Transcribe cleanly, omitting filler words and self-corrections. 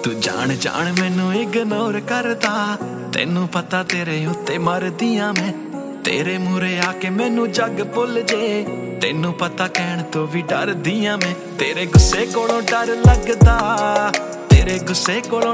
तू जान जान मैनू इग्नोर करदा, तेनू पता तेरे उत्ते मरदियां मैं। तेरे मूरे आके मैनू जग भुल जे, तेनू पता कहण तो भी डरदियां मैं। तेरे गुस्से कोलों डर लगदा, तेरे गुस्से कोलों